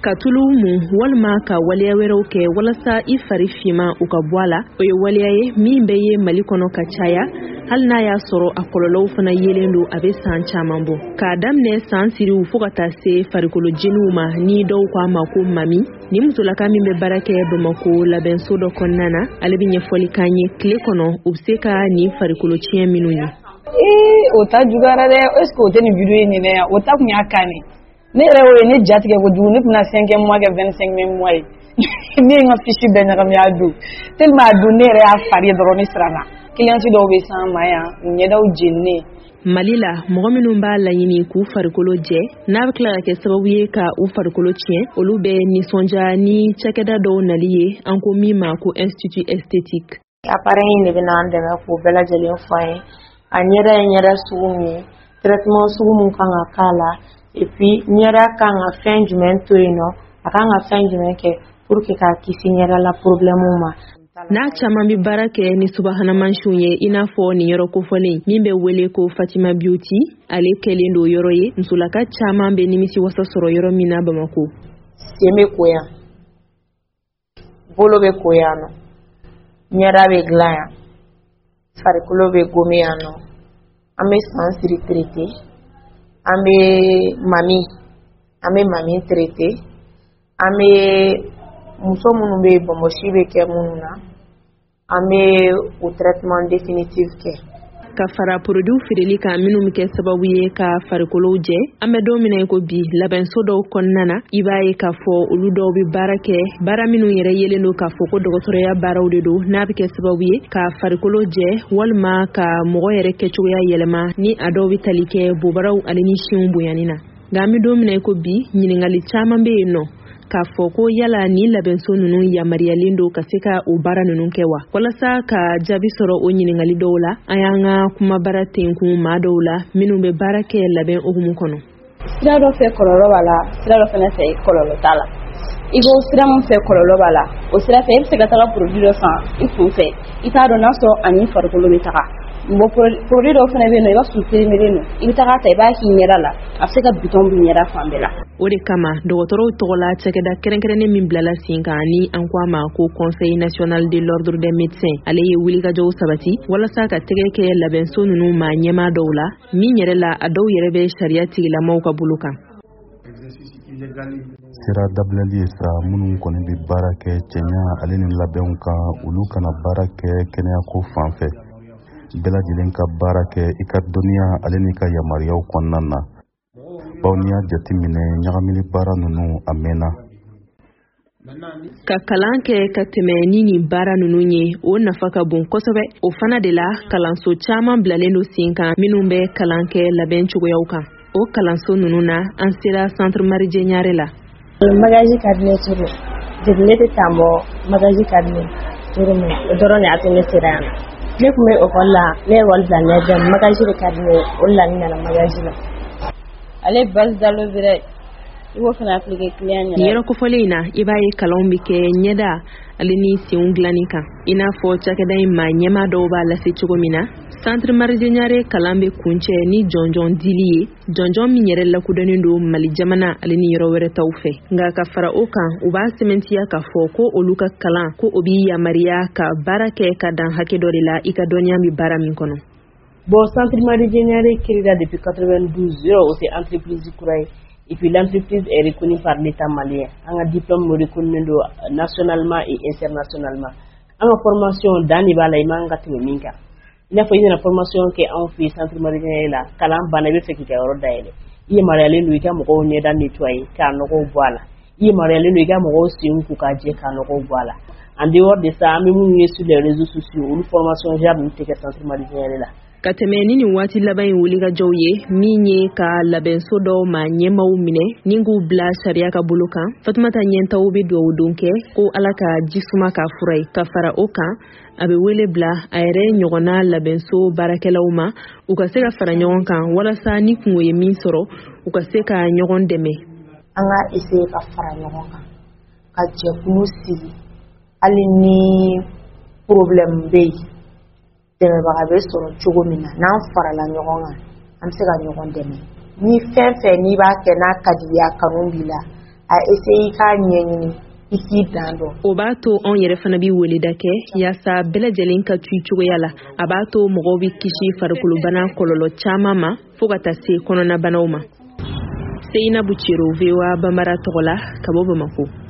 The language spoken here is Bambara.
ka tulu mun walma ka waliya wɛrɛw kɛ walasa I fari fima u ka bɔ a la o ye waliya ye min bɛ ye Mali kɔnɔ ka caya hali n'a y'a sɔrɔ a kɔlɔlɔw fana yelen don a bɛ san caman bɔ k'a daminɛ san siriw fo ka taa se farikolo jeniw ma ni dɔw k'a ma ko mami ni musolaka min bɛ baara kɛ Bamako labɛnso dɔ kɔnɔna na ale bɛ ɲɛfɔli k'an ye tile kɔnɔ u bɛ se ka ni farikolo tiɲɛ minnu ye o ta jugara dɛ est ce que o tɛ nin video in ɲinɛ yan o ta kun y'a kan ne yɛrɛ o ye ne jatigɛ kojugu ne tɛna 5e mois kɛ 25e mois ye ne n ka fiche bɛɛ ɲagami a don tellement a don ne yɛrɛ y'a fari dɔrɔn ne siranna client dɔw bɛ s'an ma yan u ɲɛdaw jeninen Mali la mɔgɔ minnu b'a laɲini k'u farikolo jɛ n'a bɛ tila ka kɛ sababu ye ka u farikolo tiɲɛ olu bɛ nisɔndiya ni cakɛda dɔw nali ye an ko min ma ko institut esthétique appareil in de bɛ n'an dɛmɛ k'o bɛɛ lajɛlen fɔ an ye a ɲɛda ye ɲɛda sugu min ye traitement sugu min kan ka k'a la et puis ɲɛda kan ka fɛn jumɛn to yen nɔ a kan ka fɛn jumɛn kɛ pour que k'a kisi ɲɛda la problème ma n'a caman bɛ baara kɛ ni subahana mansiw ye i n'a fɔ nin yɔrɔ kofɔlen min bɛ wele ko Fatima Beauty ale kɛlen don yɔrɔ ye musolaka caman bɛ nimisi wasa sɔrɔ yɔrɔ min na Bamako sen bɛ ko yan bolo bɛ ko yan nɔ ɲɛda bɛ dilan yan farikolo bɛ gomi yan nɔ an bɛ san siri traité an bɛ mami traité an bɛ muso minnu bɛ bɔnbɔsi bɛ kɛ minnu na an bɛ o traitement définitif kɛ ka fara produit feereli kan minnu bɛ kɛ sababu ye ka farikolo jɛ an bɛ don min na ko bi labɛnso dɔw kɔnɔna na I b'a ye k'a fɔ olu dɔw bɛ baara kɛ baara minnu yɛrɛ yelen don k'a fɔ ko dɔgɔtɔrɔya baaraw de don n'a bɛ kɛ sababu ye ka farikolo jɛ walima ka mɔgɔ yɛrɛ kɛcogoya yɛlɛma ni a dɔw bɛ tali kɛ bobaraw ale ni sinw bonyani na nka an bɛ don min na ko bi ɲininkali caman bɛ yen nɔ k'a fɔ ko yala ni labɛnso ninnu yamariyalen don ka se ka o baara ninnu kɛ wa walasa ka jaabi sɔrɔ o ɲininkali dɔw la an y'an ka kumabara tenkun maa dɔw la minnu bɛ baara kɛ labɛn hukumu kɔnɔ sira dɔ fɛ kɔlɔlɔ b'a la sira dɔ fɛnɛ fɛ kɔlɔlɔ t'a la I ko sira min fɛ kɔlɔlɔ b'a la o sira fɛ I bɛ se ka taga produit dɔ san I kun fɛ I t'a dɔn n'a sɔrɔ ani farikolo bɛ taga bon produit dɔw fɛnɛ bɛ yen nɔ I b'a sɔrɔ périmé don I bɛ taga ta I b'a k'i ɲɛda la a bɛ se ka button b'i ɲɛda fan bɛɛ la o de kama dɔgɔtɔrɔw tɔgɔla cakɛda kɛrɛnkɛrɛnnen min bilala sen kan ni an ko a ma ko Conseil national de l'ordre des médecins ale ye wulikajɔw sabati walasa ka tɛgɛ kɛ labɛnso ninnu ma ɲɛmaa dɔw la min yɛrɛ la a dɔw yɛrɛ bɛ sariya tigilamaw ka bolo kan sira dabilali ye sa minnu kɔni bɛ baara kɛ cɛɲa ale ni labɛnw kan olu kana baara kɛ kɛnɛyako fan fɛ bɛɛ lajɛlen ka baara kɛ I ka dɔnniya ale ni ka yamariyaw kɔnɔna na bawo n'i y'a jateminɛ ɲagamini baara ninnu a mɛnna ka kalan kɛ ka tɛmɛ ni nin baara ninnu ye o nafa ka bon kosɛbɛ o fana de la kalanso caman bilalen don sen kan minnu bɛ kalan kɛ labɛn cogoyaw kan o kalanso ninnu na an sera centre Marie Ɲare la magaji cabinet turu depuis ne tɛ tan bɔ magaji cabinet turu min o dɔrɔn de y'a to ne sera yan ne tun bɛ école la ne ye école bila ɲɛjɛ magaji de ka di ne ye o de la ne nana magaji la ale base d'aloe vera I b'o fana appliquer client ɲɛna nin yɔrɔ kofɔlen in na I b'a ye kalanw bɛ kɛ ɲɛda ale ni senw dilanni kan I n'a fɔ cakɛda in ma ɲɛmaa dɔw b'a lase cogo min na centre Marie Ɲare kalan bɛ kuncɛ ni jɔnjɔn dili ye jɔnjɔn min yɛrɛ lakodɔnnen don Mali jamana ale ni yɔrɔ wɛrɛ taw fɛ nka ka fara o kan u b'a sɛmɛntiya k'a fɔ ko olu ka kalan ko o b'i yamariya ka baara kɛ ka dan hakɛ dɔ de la I ka dɔnniya bɛ baara min kɔnɔ bon centre Marie Ɲare créé depuis 92 yɔrɔ o tɛ entreprise kura ye et puis l'entreprise est reconnue par l'État malien an ka diplôme reconnu don nationalement et internationalement an ka formation dan de b'a la I man ka tɛmɛ min kan I n'a fɔ I nana formation kɛ anw fɛ centre Marie Ɲare la kalan banna I bɛ fɛ k'i ka yɔrɔ dayɛlɛ I yamaruyalen don I ka mɔgɔw ɲɛda nettoyer k'a nɔgɔw bɔ a la I yamaruyalen don I ka mɔgɔw sen ko k'a jɛ k'a nɔgɔw bɔ a la en dehors de ça an bɛ minnu ye sur les réseaux sociaux olu formation genre ninnu tɛ kɛ centre Marie Ɲare la ka tɛmɛ ni nin waati laban in wulikajɔw ye min ye ka labɛnso dɔw ma ɲɛmaw minɛ ni k'u bila sariya ka bolo kan Fatumata ɲɛntaw bɛ dugawu don kɛ ko Ala ka jisuma k'a fura ye ka fara o kan a bɛ wele bila a yɛrɛ ɲɔgɔnna labɛnso baarakɛlaw ma u ka se ka fara ɲɔgɔn kan walasa ni kungo ye min sɔrɔ u ka se ka ɲɔgɔn dɛmɛ an ka essayer ka fara ɲɔgɔn kan ka jɛkulu sigi hali ni problème bɛ yen dɛmɛbaga bɛ sɔrɔ cogo min na n'an farala ɲɔgɔn kan an bɛ se ka ɲɔgɔn dɛmɛ ni fɛn fɛn n'i b'a kɛ n'a ka di i ye a kanu b'i la a essayer ka ɲɛɲini i k'i dan dɔn. O b'a to anw yɛrɛ fana bi weleda kɛ yaasa bɛɛ lajɛlen ka tu cogoya la. A b'a to mɔgɔw bi kisi farikolobana kɔlɔlɔ caman ma fo ka taa se kɔnɔnabanaw ma. Seinabu Ciro, VOA Bambara tɔgɔ la, ka bɔ Bamako.